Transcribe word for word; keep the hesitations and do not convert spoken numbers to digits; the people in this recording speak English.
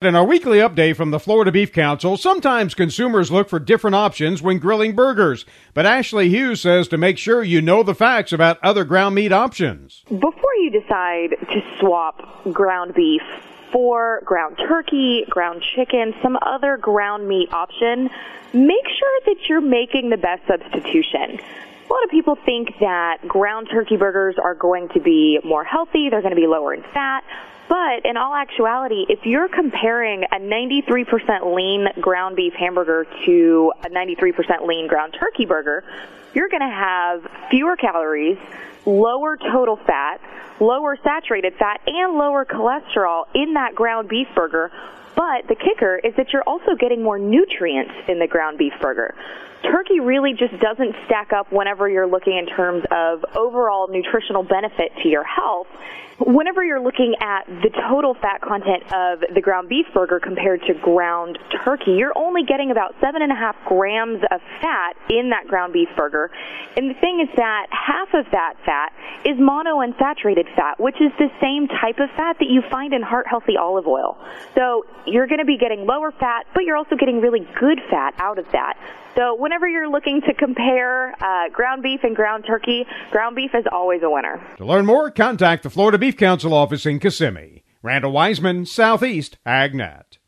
In our weekly update from the Florida Beef Council, sometimes consumers look for different options when grilling burgers. But Ashley Hughes says to make sure you know the facts about other ground meat options. Before you decide to swap ground beef for ground turkey, ground chicken, some other ground meat option, make sure that you're making the best substitution. A lot of people think that ground turkey burgers are going to be more healthy, they're going to be lower in fat. But in all actuality, if you're comparing a ninety-three percent lean ground beef hamburger to a ninety-three percent lean ground turkey burger, you're going to have fewer calories, lower total fat, lower saturated fat, and lower cholesterol in that ground beef burger. But the kicker is that you're also getting more nutrients in the ground beef burger. Turkey really just doesn't stack up whenever you're looking in terms of overall nutritional benefit to your health. Whenever you're looking at the total fat content of the ground beef burger compared to ground turkey, you're only getting about seven and a half grams of fat in that ground beef burger. And the thing is that half of that fat is monounsaturated fat, which is the same type of fat that you find in heart-healthy olive oil. So you're going to be getting lower fat, but you're also getting really good fat out of that. So whenever you're looking to compare uh, ground beef and ground turkey, ground beef is always a winner. To learn more, contact the Florida Beef Council office in Kissimmee. Randall Wiseman, Southeast AgNet.